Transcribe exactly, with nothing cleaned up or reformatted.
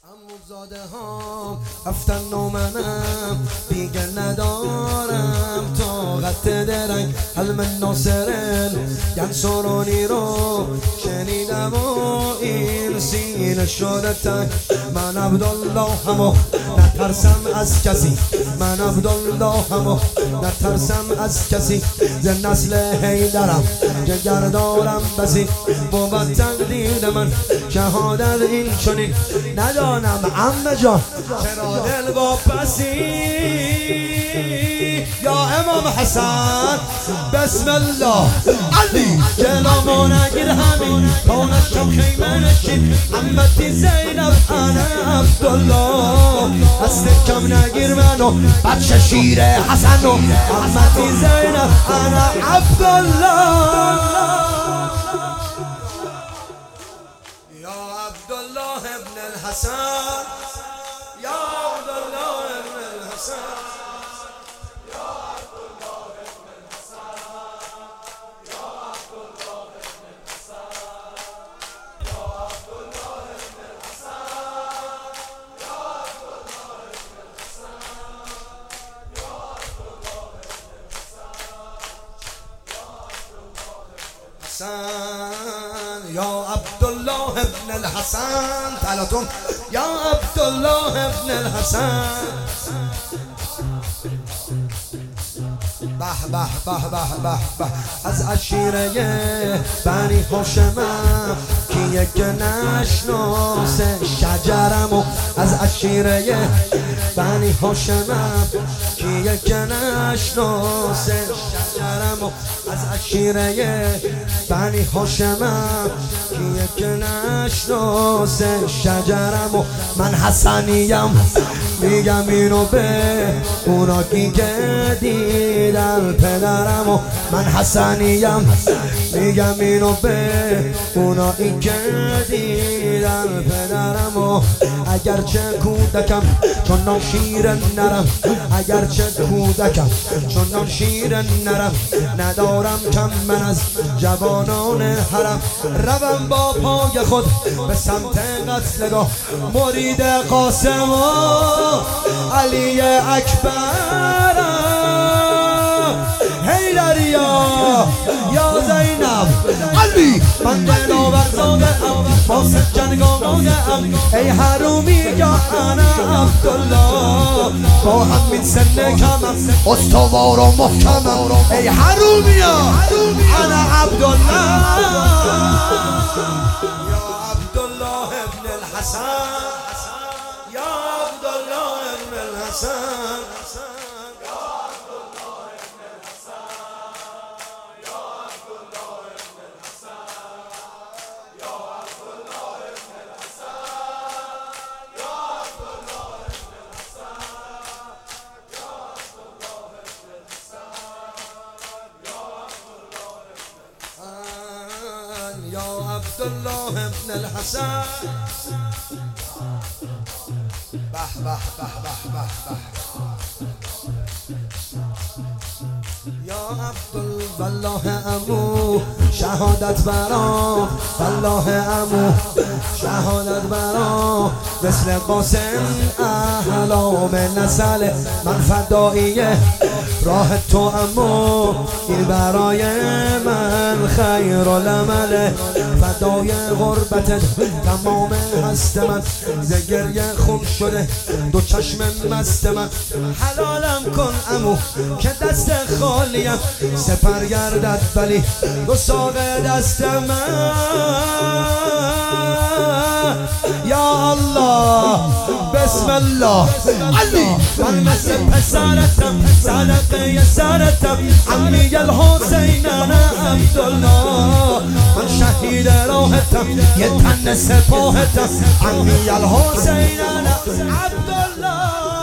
عموزاده ها رفتن و منم دیگه ندارم طاقت درنگ حلم ناصرن ینصرونی رو شنیدم و این سینه شده تنگ. من عبدالله همو نترسم از کسی، من عبدالله همو نترسم از کسی. ز نسل حیدرم جگر دارم بسی، بود تقدیر من شهادت این چنین. ندانم عمه جان چرا دل واپسی. یا امام حسن بسم الله علی جلامو نگیر همین کونشم خیمه نشین. عمتی زینب انا عبدالله دست کم نگیر منو بچه شیر حسنو. عمتی زینب انا عبدالله یا عبدالله ابن الحسن، یا عبدالله ابن الحسن، یا عبدالله ابن الحسن، یا عبدالله ابن الحسن، یا عبدالله ابن الحسن، یا عبدالله ابن الحسن، یا عبدالله ابن الحسن، یا عبدالله ابن الحسن. تعالتون یا عبدالله ابن الحسن. به به به به به به از عشیره بنی هاشمم کیه که نشناسه شجرمو. از عشیره بنی هاشمم کیه که نشناسه شجرمو. از عشیره بنی هاشمم کیه که نشناسه شجرمو. من حسنیم میگم اینو به اونا کی که دیدن پدرمو. من حسنیم میگم اینو به اونا این که دیدن پدرمو. اگرچه کودکم چون شیر نرم، اگرچه کودکم چون شیر نرم، ندارم کم من از جوانان حرم. روم با پای خود به سمت قتلگاه مرید قاسم و علی اکبر. حیدریا یا زینب علی من دلاورزاده ام واسه جنگ آماده ام. ای حرومی یا انا عبدالله با همین سن کمم استوار و محکمم. ای حرومی انا عبدالله یا عبدالله ابن الحسن، یا عبدالله ابن الحسن، یا عبدالله ابن الحسن، یا عبدالله ابن الحسن، یا عبدالله ابن الحسن، یا عبدالله ابن الحسن، یا عبدالله ابن الحسن، یا عبدالله ابن الحسن. به به به به به به یا عبدالله عمو شهادت برام، والله عمو شهادت برام. مثل قاسم احلام نسل من فداییه راه تو عمو. این برای من خیر العمله فدای غربت تمام هست من. ز گریه خون شده دو چشم مست من. حلالم کن عمو که دست خالیم سپر گردد ولی دو ساق دست من. یا الله بسم الله علی من مثل پسرتم صدقه سرتم. عمی الحسین انا عبدالله من شهید راهتم یه تن سپاهتم. عمی الحسین انا عبدالله